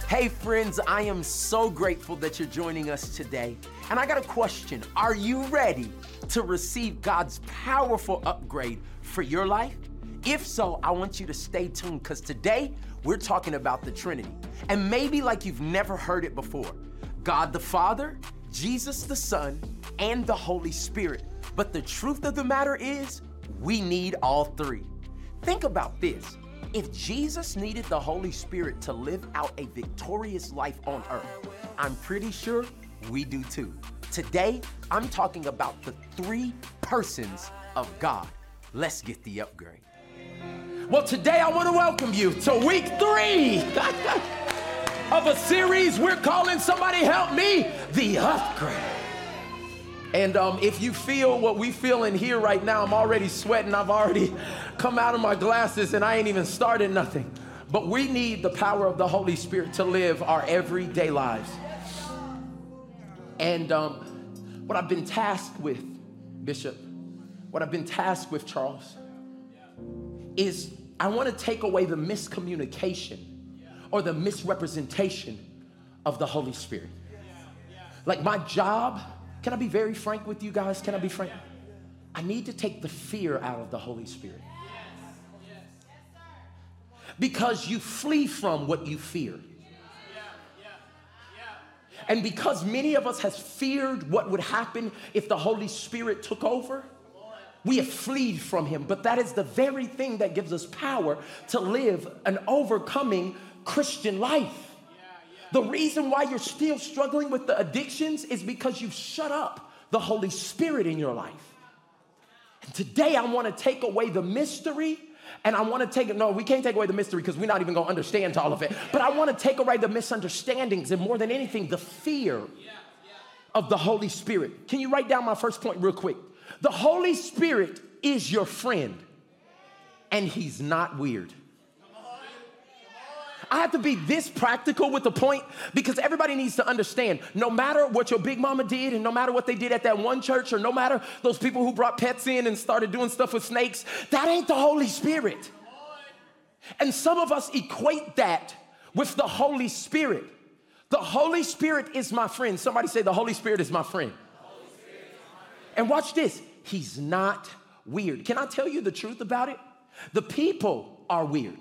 Hey friends, I am so grateful that you're joining us today. And I got a question. Are you ready to receive God's powerful upgrade for your life? If so, I want you to stay tuned because today we're talking about the Trinity. And maybe like you've never heard it before. God the Father, Jesus the Son, and the Holy Spirit. But the truth of the matter is, we need all three. Think about this. If Jesus needed the Holy Spirit to live out a victorious life on earth, I'm pretty sure we do too. Today, I'm talking about the three persons of God. Let's get the upgrade. Well, today I want to welcome you to week 3 of a series we're calling Somebody Help Me, The Upgrade. And if you feel what we feel in here right now, I'm already sweating. I've already come out of my glasses and I ain't even started nothing. But we need the power of the Holy Spirit to live our everyday lives. And what I've been tasked with, Bishop, what I've been tasked with, Charles, is I want to take away the miscommunication or the misrepresentation of the Holy Spirit. Like my job, can I be very frank with you guys? Can I be frank? I need to take the fear out of the Holy Spirit. Because you flee from what you fear. And because many of us has feared what would happen if the Holy Spirit took over, we have fled from him. But that is the very thing that gives us power to live an overcoming Christian life. The reason why you're still struggling with the addictions is because you've shut up the Holy Spirit in your life. And today I want to take away the mystery, and I want to take it. No, we can't take away the mystery because we're not even going to understand all of it. But I want to take away the misunderstandings and more than anything, the fear of the Holy Spirit. Can you write down my first point real quick? The Holy Spirit is your friend, and he's not weird. I have to be this practical with the point because everybody needs to understand, no matter what your big mama did and no matter what they did at that one church or no matter those people who brought pets in and started doing stuff with snakes, that ain't the Holy Spirit. And some of us equate that with the Holy Spirit. The Holy Spirit is my friend. Somebody say the Holy Spirit is my friend. And watch this. He's not weird. Can I tell you the truth about it? The people are weird.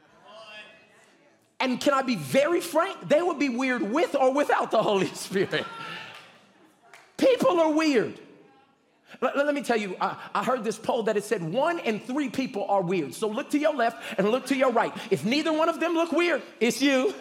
And can I be very frank? They would be weird with or without the Holy Spirit. People are weird. Let me tell you, I heard this poll that it said 1 in 3 people are weird. So look to your left and look to your right. If neither one of them look weird, it's you.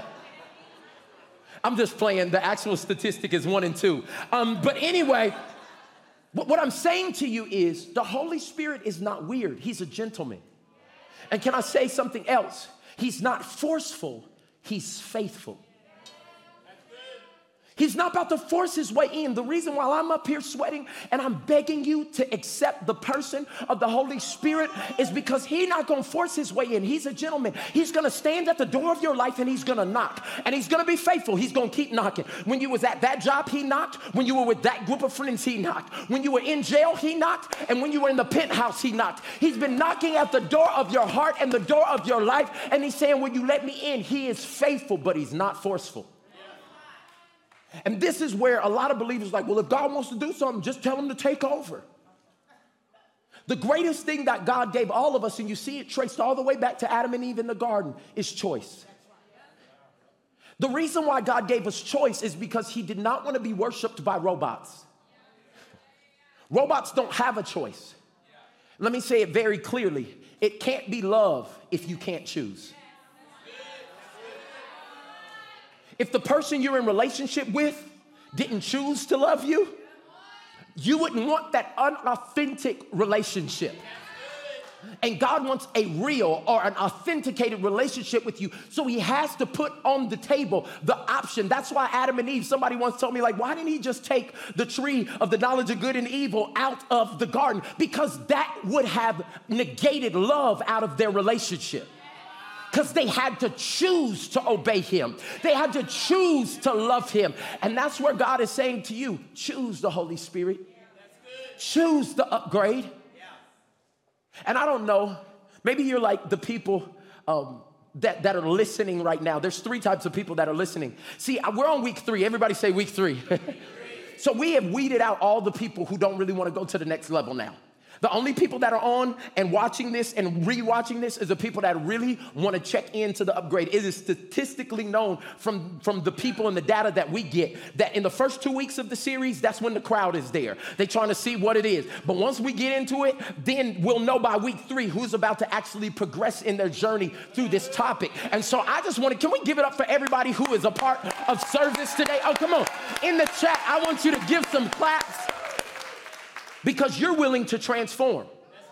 I'm just playing. The actual statistic is 1 in 2. But anyway, what I'm saying to you is the Holy Spirit is not weird. He's a gentleman. And can I say something else? He's not forceful, he's faithful. He's not about to force his way in. The reason why I'm up here sweating and I'm begging you to accept the person of the Holy Spirit is because he's not going to force his way in. He's a gentleman. He's going to stand at the door of your life and he's going to knock. And he's going to be faithful. He's going to keep knocking. When you was at that job, he knocked. When you were with that group of friends, he knocked. When you were in jail, he knocked. And when you were in the penthouse, he knocked. He's been knocking at the door of your heart and the door of your life. And he's saying, when you let me in, he is faithful, but he's not forceful. And this is where a lot of believers are like, well, if God wants to do something, just tell him to take over. The greatest thing that God gave all of us, and you see it traced all the way back to Adam and Eve in the garden, is choice. The reason why God gave us choice is because he did not want to be worshiped by robots. Robots don't have a choice. Let me say it very clearly. It can't be love if you can't choose. If the person you're in relationship with didn't choose to love you, you wouldn't want that unauthentic relationship. And God wants a real or an authenticated relationship with you. So he has to put on the table the option. That's why Adam and Eve, somebody once told me, like, why didn't he just take the tree of the knowledge of good and evil out of the garden? Because that would have negated love out of their relationship. Because they had to choose to obey him. They had to choose to love him. And that's where God is saying to you, choose the Holy Spirit. Choose the upgrade. And I don't know, maybe you're like the people that are listening right now. There's 3 types of people that are listening. See, we're on week 3. Everybody say week 3. So we have weeded out all the people who don't really want to go to the next level now. The only people that are on and watching this and re-watching this is the people that really want to check into the upgrade. It is statistically known from the people and the data that we get that in the first 2 weeks of the series, that's when the crowd is there. They're trying to see what it is. But once we get into it, then we'll know by week 3 who's about to actually progress in their journey through this topic. And so I just want to, can we give it up for everybody who is a part of service today? Oh, come on. In the chat, I want you to give some claps. Because you're willing to transform.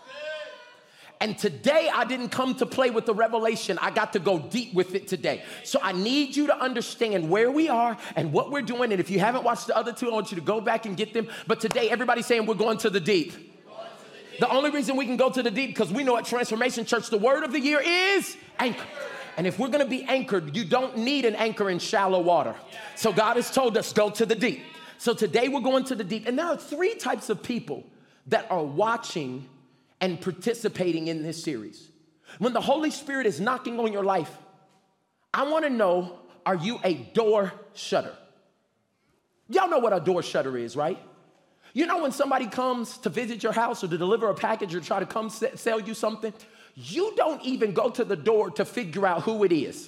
And today I didn't come to play with the revelation. I got to go deep with it today. So I need you to understand where we are and what we're doing. And if you haven't watched the other 2, I want you to go back and get them. But today everybody's saying we're going to the deep. The only reason we can go to the deep because we know at Transformation Church the word of the year is anchor. And if we're going to be anchored, you don't need an anchor in shallow water. So God has told us go to the deep. So today we're going to the deep. And there are 3 types of people that are watching and participating in this series. When the Holy Spirit is knocking on your life, I want to know, are you a door shutter? Y'all know what a door shutter is, right? You know when somebody comes to visit your house or to deliver a package or try to come sell you something, you don't even go to the door to figure out who it is.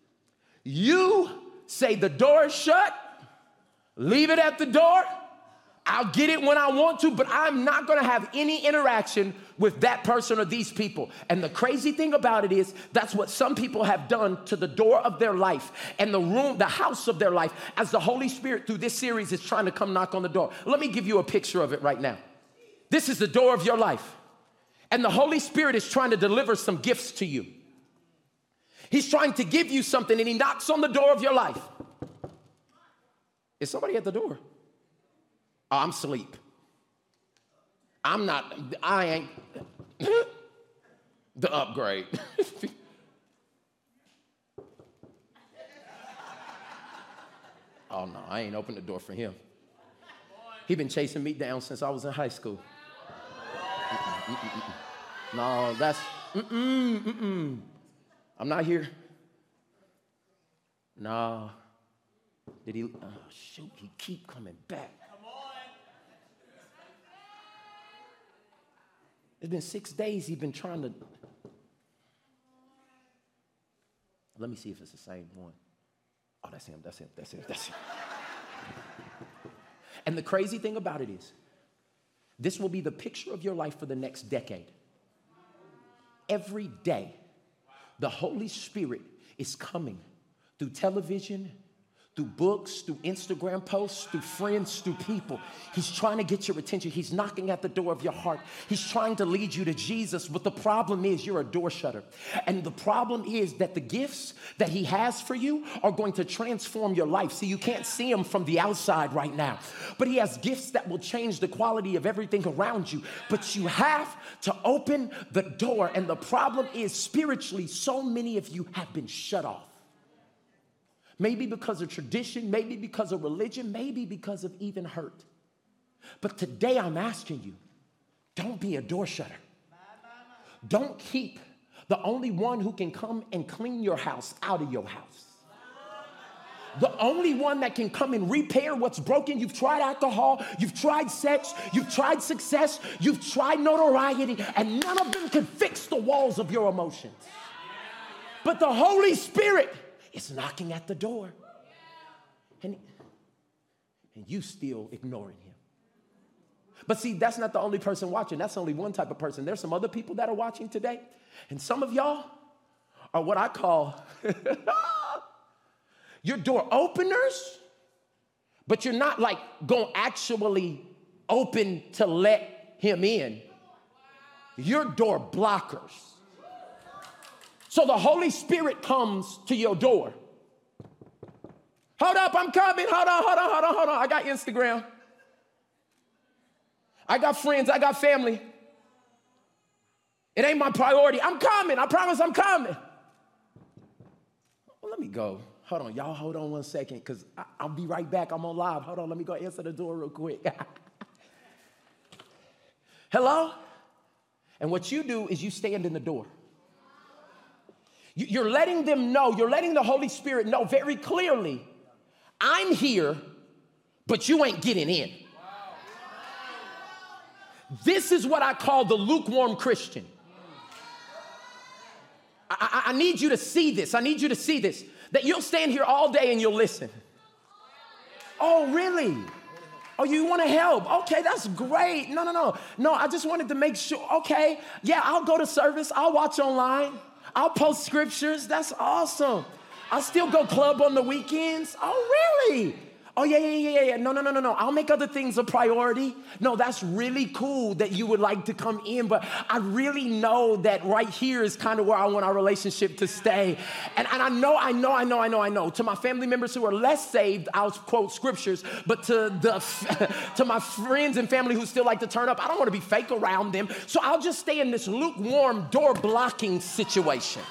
You say the door is shut, leave it at the door. I'll get it when I want to, but I'm not going to have any interaction with that person or these people. And the crazy thing about it is that's what some people have done to the door of their life and the room, the house of their life, as the Holy Spirit through this series is trying to come knock on the door. Let me give you a picture of it right now. This is the door of your life. And the Holy Spirit is trying to deliver some gifts to you. He's trying to give you something and he knocks on the door of your life. Is somebody at the door? Oh, I'm asleep. I ain't. The upgrade. Oh, no, I ain't opened the door for him. He been chasing me down since I was in high school. No, that's, I'm not here. No. Did he, oh, shoot, he keep coming back. It's been 6 days he's been trying to. Let me see if it's the same one. Oh, that's him. And the crazy thing about it is, this will be the picture of your life for the next decade. Every day, the Holy Spirit is coming through television, through books, through Instagram posts, through friends, through people. He's trying to get your attention. He's knocking at the door of your heart. He's trying to lead you to Jesus. But the problem is you're a door shutter. And the problem is that the gifts that he has for you are going to transform your life. See, you can't see them from the outside right now. But he has gifts that will change the quality of everything around you. But you have to open the door. And the problem is spiritually, so many of you have been shut off. Maybe because of tradition, maybe because of religion, maybe because of even hurt. But today I'm asking you, don't be a door shutter. Don't keep the only one who can come and clean your house out of your house. The only one that can come and repair what's broken. You've tried alcohol, you've tried sex, you've tried success, you've tried notoriety, and none of them can fix the walls of your emotions. But the Holy Spirit is knocking at the door. And you still ignoring him. But see, that's not the only person watching. That's only one type of person. There's some other people that are watching today. And some of y'all are what I call your door openers, but you're not like going to actually open to let him in. You're door blockers. So the Holy Spirit comes to your door. Hold up, I'm coming. Hold on. I got Instagram. I got friends. I got family. It ain't my priority. I'm coming. I promise I'm coming. Well, let me go. Hold on. Y'all hold on one second because I'll be right back. I'm on live. Hold on. Let me go answer the door real quick. Hello? And what you do is you stand in the door. You're letting them know, you're letting the Holy Spirit know very clearly, I'm here, but you ain't getting in. This is what I call the lukewarm Christian. I need you to see this. I need you to see this. That you'll stand here all day and you'll listen. Oh, really? Oh, you want to help? Okay, that's great. No. I just wanted to make sure. Okay, yeah, I'll go to service. I'll watch online. I'll post scriptures. That's awesome. I'll still go club on the weekends. Oh, really? Oh, yeah. No. I'll make other things a priority. No, that's really cool that you would like to come in, but I really know that right here is kind of where I want our relationship to stay. And I know. To my family members who are less saved, I'll quote scriptures, but to my friends and family who still like to turn up, I don't want to be fake around them. So I'll just stay in this lukewarm door blocking situation.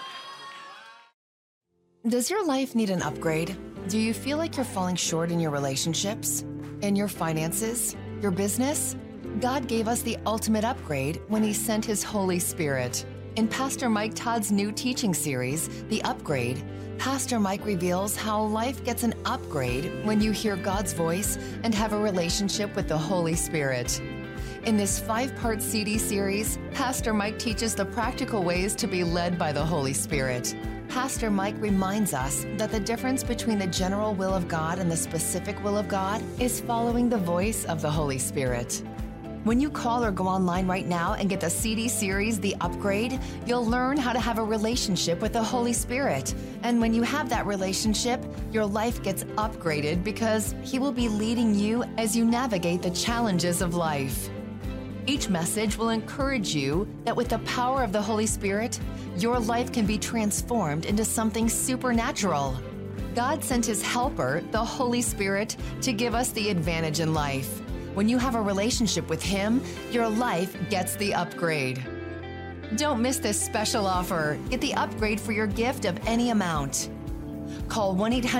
Does your life need an upgrade? Do you feel like you're falling short in your relationships, in your finances, your business? God gave us the ultimate upgrade when He sent His Holy Spirit. In Pastor Mike Todd's new teaching series, The Upgrade, Pastor Mike reveals how life gets an upgrade when you hear God's voice and have a relationship with the Holy Spirit. In this 5-part CD series, Pastor Mike teaches the practical ways to be led by the Holy Spirit. Pastor Mike reminds us that the difference between the general will of God and the specific will of God is following the voice of the Holy Spirit. When you call or go online right now and get the CD series, The Upgrade, you'll learn how to have a relationship with the Holy Spirit. And when you have that relationship, your life gets upgraded because He will be leading you as you navigate the challenges of life. Each message will encourage you that with the power of the Holy Spirit, your life can be transformed into something supernatural. God sent His helper, the Holy Spirit, to give us the advantage in life. When you have a relationship with Him, your life gets the upgrade. Don't miss this special offer. Get the upgrade for your gift of any amount. Call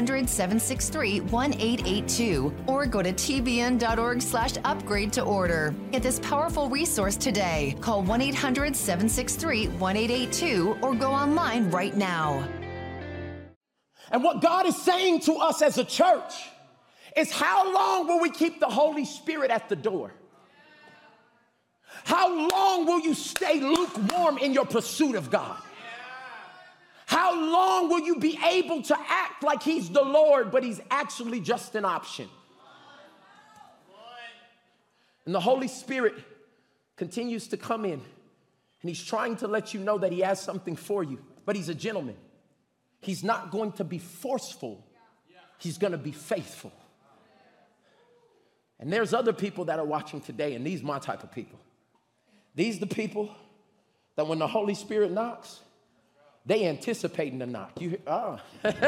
1-800-763-1882 or go to tbn.org/upgrade to order. Get this powerful resource today. Call 1-800-763-1882 or go online right now. And what God is saying to us as a church is, how long will we keep the Holy Spirit at the door? How long will you stay lukewarm in your pursuit of God? How long will you be able to act like He's the Lord, but He's actually just an option? And the Holy Spirit continues to come in, and He's trying to let you know that He has something for you, but He's a gentleman. He's not going to be forceful. He's going to be faithful. And there's other people that are watching today, and these are my type of people. These are the people that when the Holy Spirit knocks, they anticipating the knock. How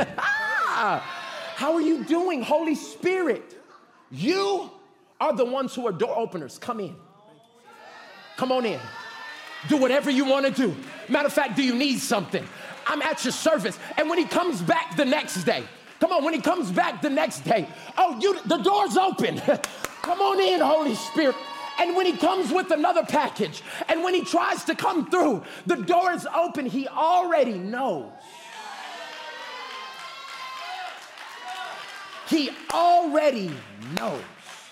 are you doing, Holy Spirit? You are the ones who are door openers. Come in. Come on in. Do whatever you want to do. Matter of fact, do you need something? I'm at your service. And when He comes back the next day, when He comes back the next day, the door's open. Come on in, Holy Spirit. And when He comes with another package, and when He tries to come through, the door is open. He already knows. He already knows.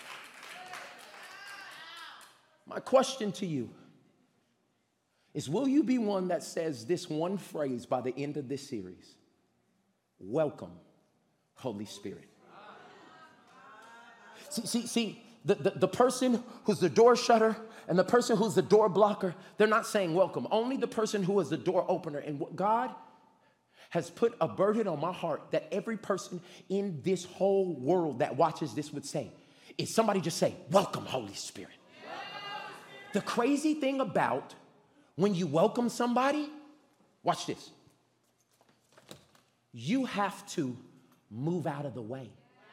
My question to you is, will you be one that says this one phrase by the end of this series? Welcome, Holy Spirit. See, the person who's the door shutter and the person who's the door blocker, they're not saying welcome. Only the person who is the door opener. And what God has put a burden on my heart that every person in this whole world that watches this would say is somebody just say, welcome, Holy Spirit. The crazy thing about when you welcome somebody, watch this. You have to move out of the way.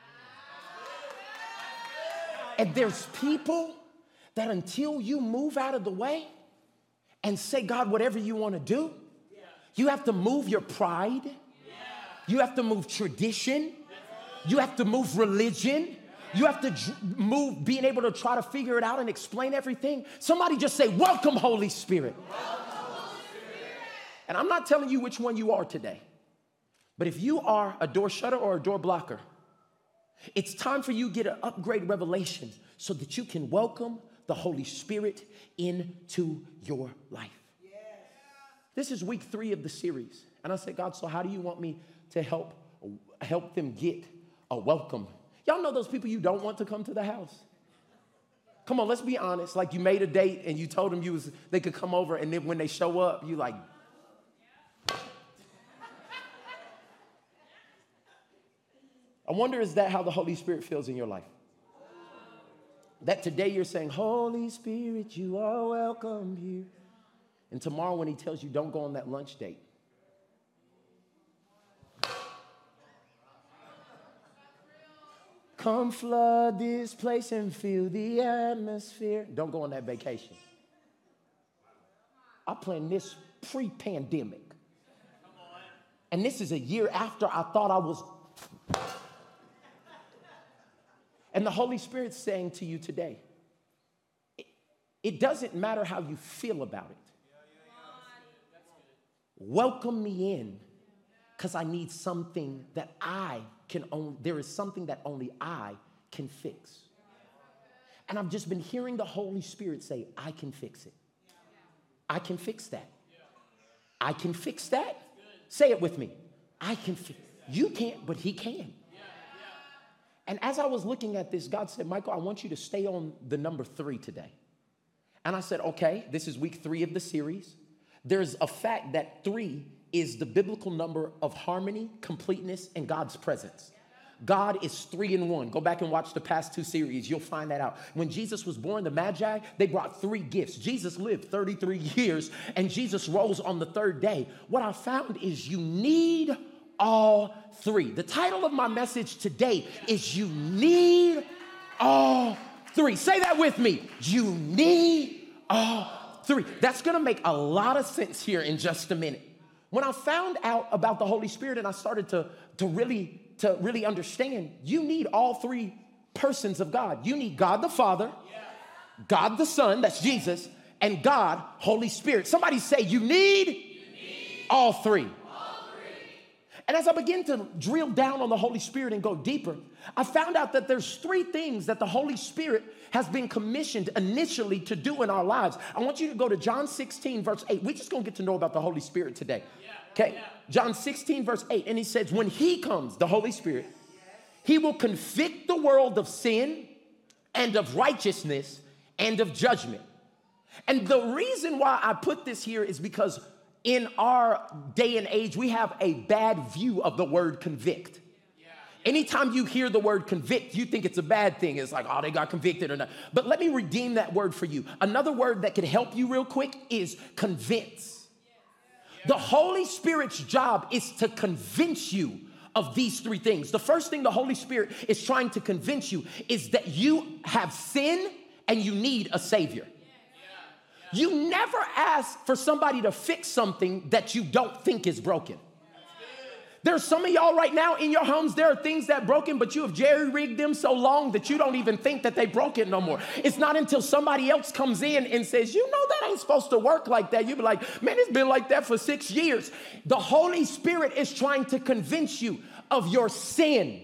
And there's people that until you move out of the way and say, God, whatever you want to do, you have to move your pride. You have to move tradition. You have to move religion. You have to move being able to try to figure it out and explain everything. Somebody just say, welcome, Holy Spirit. And I'm not telling you which one you are today, but if you are a door shutter or a door blocker, it's time for you to get an upgrade revelation so that you can welcome the Holy Spirit into your life. This is week 3 of the series. And I said, God, so how do you want me to help them get a welcome? Y'all know those people you don't want to come to the house? Come on, let's be honest. Like you made a date and you told them they could come over, and then when they show up, you like. I wonder, is that how the Holy Spirit feels in your life? That today you're saying, Holy Spirit, you are welcome here. And tomorrow when he tells you don't go on that lunch date, come flood this place and feel the atmosphere. Don't go on that vacation. I planned this pre-pandemic. And this is a year after I thought I was. And the Holy Spirit's saying to you today, it doesn't matter how you feel about it. Welcome me in, because I need something that there is something that only I can fix. And I've just been hearing the Holy Spirit say, I can fix it. I can fix that. I can fix that. Say it with me. I can fix it. You can't, but he can. And as I was looking at this, God said, Michael, I want you to stay on the number 3 today. And I said, okay, this is week 3 of the series. There's a fact that 3 is the biblical number of harmony, completeness, and God's presence. God is 3 in 1. Go back and watch the past 2 series. You'll find that out. When Jesus was born, the Magi, they brought 3 gifts. Jesus lived 33 years, and Jesus rose on the 3rd day. What I found is you need all 3. The title of my message today is You Need All 3. Say that with me. You need all 3. That's going to make a lot of sense here in just a minute. When I found out about the Holy Spirit and I started to really understand, you need all 3 persons of God. You need God the Father, God the Son, that's Jesus, and God, Holy Spirit. Somebody say, you need all 3. And as I begin to drill down on the Holy Spirit and go deeper, I found out that there's 3 things that the Holy Spirit has been commissioned initially to do in our lives. I want you to go to John 16, verse 8. We're just going to get to know about the Holy Spirit today. Okay? John 16, verse 8. And he says, when he comes, the Holy Spirit, he will convict the world of sin and of righteousness and of judgment. And the reason why I put this here is because in our day and age, we have a bad view of the word convict. Anytime you hear the word convict, you think it's a bad thing. It's like, oh, they got convicted or not. But let me redeem that word for you. Another word that can help you real quick is convince. The Holy Spirit's job is to convince you of these 3 things. The first thing the Holy Spirit is trying to convince you is that you have sin and you need a Savior. You never ask for somebody to fix something that you don't think is broken. There's some of y'all right now in your homes, there are things that are broken, but you have jerry-rigged them so long that you don't even think that they broke it no more. It's not until somebody else comes in and says, you know that ain't supposed to work like that. You be like, man, it's been like that for 6 years. The Holy Spirit is trying to convince you of your sin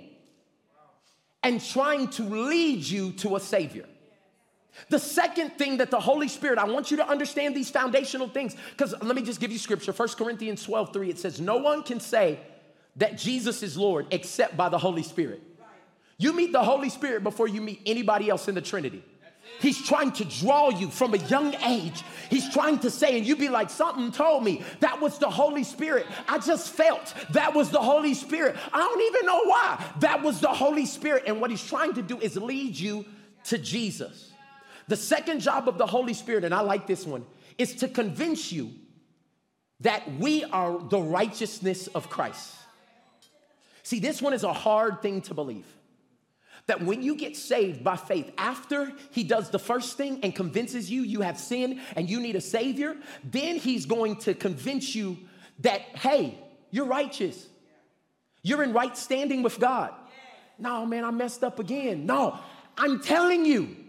and trying to lead you to a Savior. The second thing that the Holy Spirit, I want you to understand these foundational things, because let me just give you scripture. 1 Corinthians 12:3, it says, no one can say that Jesus is Lord except by the Holy Spirit. You meet the Holy Spirit before you meet anybody else in the Trinity. He's trying to draw you from a young age. He's trying to say, and you be like, something told me that was the Holy Spirit. I just felt that was the Holy Spirit. I don't even know why. That was the Holy Spirit. And what he's trying to do is lead you to Jesus. The second job of the Holy Spirit, and I like this one, is to convince you that we are the righteousness of Christ. See, this one is a hard thing to believe. That when you get saved by faith, after he does the first thing and convinces you you have sinned and you need a Savior, then he's going to convince you that, hey, you're righteous. You're in right standing with God. No, man, I messed up again. No, I'm telling you,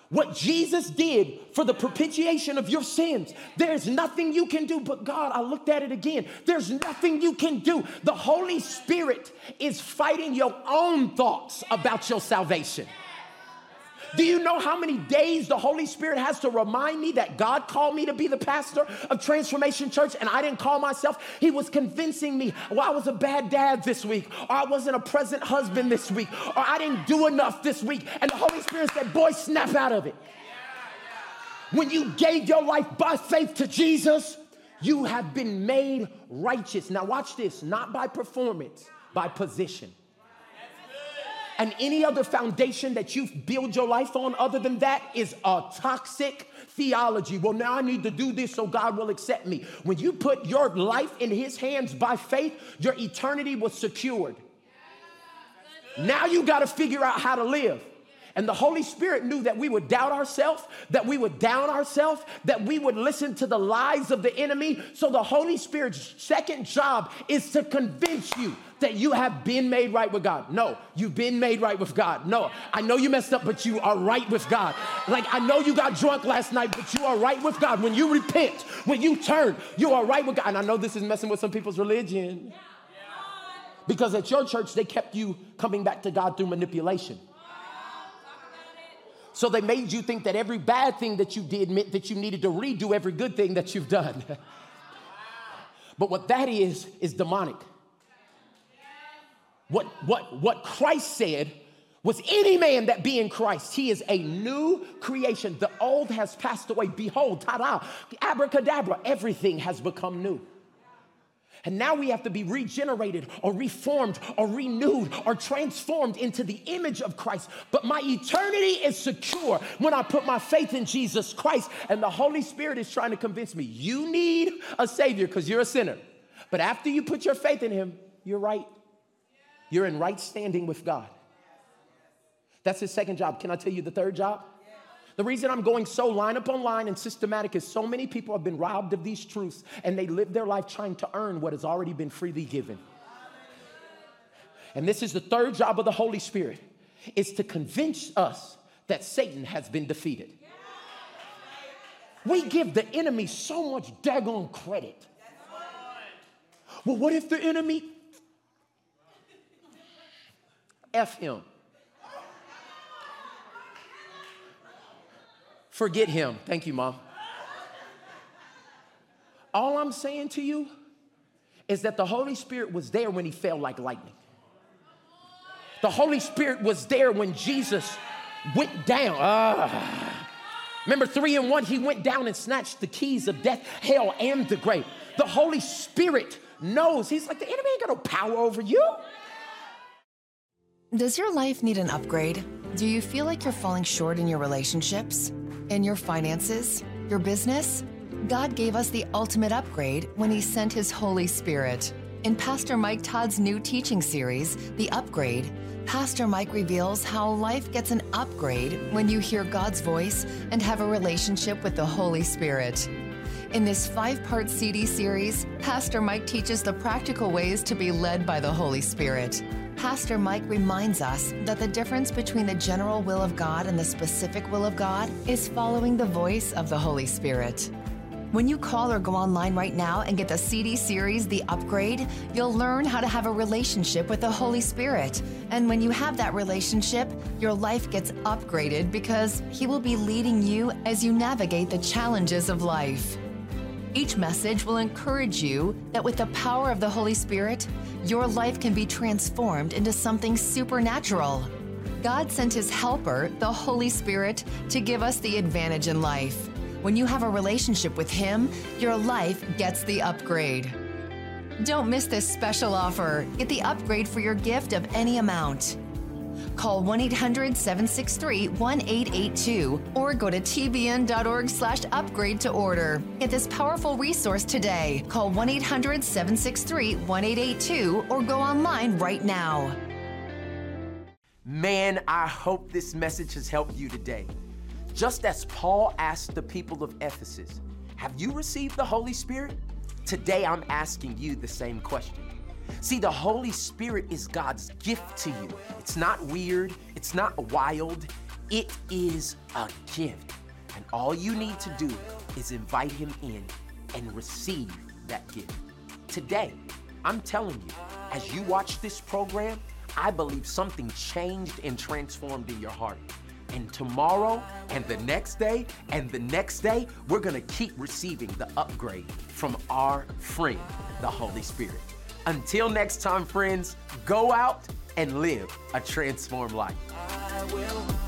What Jesus did for the propitiation of your sins, there's nothing you can do. But God, I looked at it again. There's nothing you can do. The Holy Spirit is fighting your own thoughts about your salvation. Do you know how many days the Holy Spirit has to remind me that God called me to be the pastor of Transformation Church and I didn't call myself? He was convincing me, well, I was a bad dad this week, or I wasn't a present husband this week, or I didn't do enough this week. And the Holy Spirit said, boy, snap out of it. When you gave your life by faith to Jesus, you have been made righteous. Now watch this, not by performance, by position. And any other foundation that you build your life on other than that is a toxic theology. Well, now I need to do this so God will accept me. When you put your life in his hands by faith, your eternity was secured. Now you got to figure out how to live. And the Holy Spirit knew that we would doubt ourselves, that we would down ourselves, that we would listen to the lies of the enemy. So the Holy Spirit's second job is to convince you that you have been made right with God. No, you've been made right with God. No, I know you messed up, but you are right with God. Like, I know you got drunk last night, but you are right with God. When you repent, when you turn, you are right with God. And I know this is messing with some people's religion. Because at your church, they kept you coming back to God through manipulation. So they made you think that every bad thing that you did meant that you needed to redo every good thing that you've done. But what that is demonic. What Christ said was, any man that be in Christ, he is a new creation. The old has passed away. Behold, ta-da, abracadabra, everything has become new. And now we have to be regenerated or reformed or renewed or transformed into the image of Christ. But my eternity is secure when I put my faith in Jesus Christ. And the Holy Spirit is trying to convince me, you need a Savior because you're a sinner. But after you put your faith in him, you're right. You're in right standing with God. That's his second job. Can I tell you the third job? The reason I'm going so line upon line and systematic is so many people have been robbed of these truths and they live their life trying to earn what has already been freely given. And this is the third job of the Holy Spirit, is to convince us that Satan has been defeated. We give the enemy so much daggone credit. Well, what if the enemy? F him. Forget him. Thank you, Mom. All I'm saying to you is that the Holy Spirit was there when he fell like lightning. The Holy Spirit was there when Jesus went down. Remember 3-in-1, he went down and snatched the keys of death, hell, and the grave. The Holy Spirit knows. He's like, the enemy ain't got no power over you. Does your life need an upgrade? Do you feel like you're falling short in your relationships? In your finances? Your business? God gave us the ultimate upgrade when he sent his Holy Spirit. In Pastor Mike Todd's new teaching series, The Upgrade, Pastor Mike reveals how life gets an upgrade when you hear God's voice and have a relationship with the Holy Spirit. In this 5-part CD series, Pastor Mike teaches the practical ways to be led by the Holy Spirit. Pastor Mike reminds us that the difference between the general will of God and the specific will of God is following the voice of the Holy Spirit. When you call or go online right now and get the CD series, The Upgrade, you'll learn how to have a relationship with the Holy Spirit. And when you have that relationship, your life gets upgraded because he will be leading you as you navigate the challenges of life. Each message will encourage you that with the power of the Holy Spirit, your life can be transformed into something supernatural. God sent his helper, the Holy Spirit, to give us the advantage in life. When you have a relationship with him, your life gets the upgrade. Don't miss this special offer. Get the upgrade for your gift of any amount. Call 1-800-763-1882 or go to tbn.org/upgrade to order. Get this powerful resource today. Call 1-800-763-1882 or go online right now. Man, I hope this message has helped you today. Just as Paul asked the people of Ephesus, have you received the Holy Spirit? Today I'm asking you the same question. See, the Holy Spirit is God's gift to you. It's not weird. It's not wild. It is a gift. And all you need to do is invite him in and receive that gift. Today, I'm telling you, as you watch this program, I believe something changed and transformed in your heart. And tomorrow, and the next day, and the next day, we're gonna keep receiving the upgrade from our friend, the Holy Spirit. Until next time, friends, go out and live a transformed life. I will